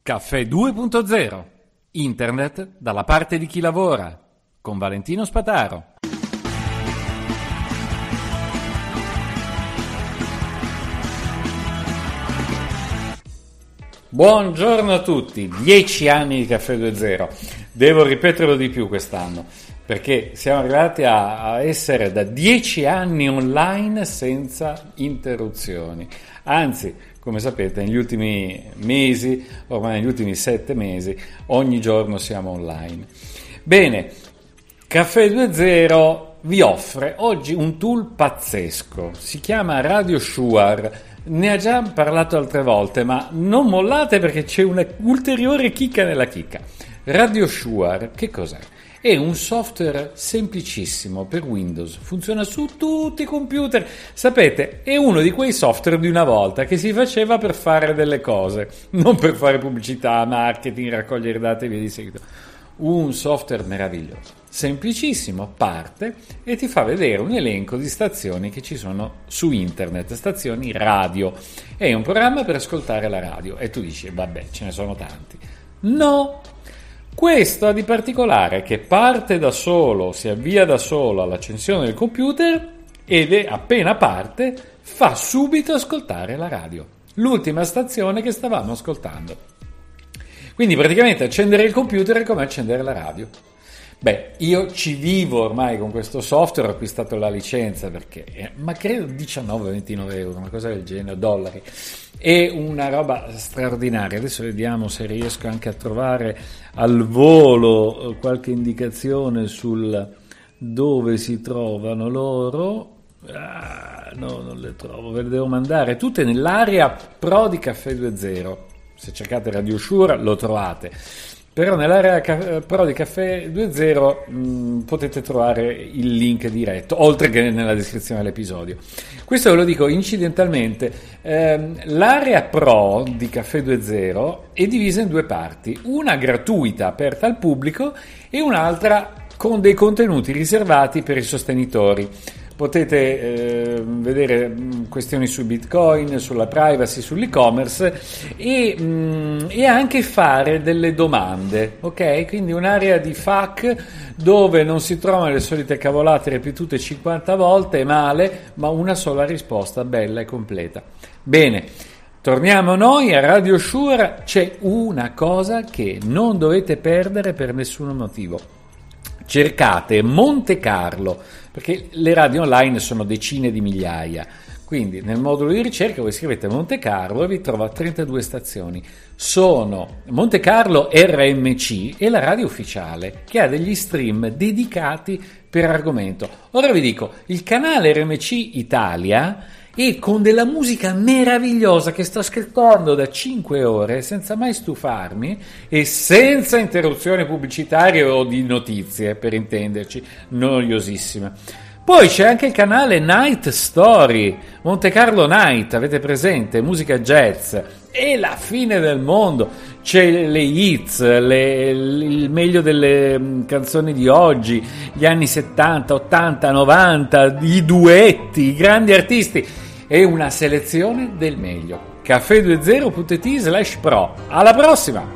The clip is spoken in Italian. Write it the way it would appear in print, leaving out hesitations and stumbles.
Caffè 2.0. Internet dalla parte di chi lavora. Con Valentino Spataro. Buongiorno a tutti. 10 anni di Caffè 2.0. Devo ripeterlo di più quest'anno, perché siamo arrivati a essere da 10 anni online senza interruzioni. Anzi, come sapete, negli ultimi mesi, ormai negli ultimi 7 mesi, ogni giorno siamo online. Bene, Caffè 2.0 vi offre oggi un tool pazzesco, si chiama Radio Shuar. Ne ha già parlato altre volte, ma non mollate perché c'è un'ulteriore chicca nella chicca. Radio Shuar, che cos'è? È un software semplicissimo per Windows, funziona su tutti i computer. Sapete, è uno di quei software di una volta che si faceva per fare delle cose, non per fare pubblicità, marketing, raccogliere dati e via di seguito. Un software meraviglioso, semplicissimo, parte e ti fa vedere un elenco di stazioni che ci sono su internet, stazioni radio. È un programma per ascoltare la radio e tu dici, vabbè, ce ne sono tanti. No! Questo ha di particolare che parte da solo, si avvia da solo all'accensione del computer ed appena parte fa subito ascoltare la radio, l'ultima stazione che stavamo ascoltando. Quindi praticamente accendere il computer è come accendere la radio. Beh, io ci vivo ormai con questo software, ho acquistato la licenza perché, ma credo 19-29 euro, una cosa del genere, dollari. È una roba straordinaria. Adesso vediamo se riesco anche a trovare al volo qualche indicazione sul dove si trovano loro. No, non le trovo, ve le devo mandare tutte nell'area Pro di Caffè 2.0. Se cercate Radio Shuar lo trovate. Però nell'area Pro di Caffè 2.0 potete trovare il link diretto, oltre che nella descrizione dell'episodio. Questo ve lo dico incidentalmente. L'area Pro di Caffè 2.0 è divisa in due parti, una gratuita aperta al pubblico e un'altra con dei contenuti riservati per i sostenitori. Potete vedere questioni su Bitcoin, sulla privacy, sull'e-commerce e anche fare delle domande, ok? Quindi un'area di FAQ dove non si trovano le solite cavolate ripetute 50 volte, male, ma una sola risposta bella e completa. Bene, torniamo noi a Radio Shuar. C'è una cosa che non dovete perdere per nessun motivo. Cercate Monte Carlo, perché le radio online sono decine di migliaia, quindi nel modulo di ricerca voi scrivete Monte Carlo e vi trova 32 stazioni. Sono Monte Carlo RMC e la radio ufficiale che ha degli stream dedicati per argomento. Ora vi dico, il canale RMC Italia e con della musica meravigliosa che sto ascoltando da 5 ore senza mai stufarmi e senza interruzioni pubblicitarie o di notizie, per intenderci, noiosissime. Poi c'è anche il canale Night Story, Monte Carlo Night, avete presente? Musica jazz. E la fine del mondo, c'è le hits, il meglio delle canzoni di oggi, gli anni 70, 80, 90, i duetti, i grandi artisti. È una selezione del meglio. Caffè20.it/pro. Alla prossima!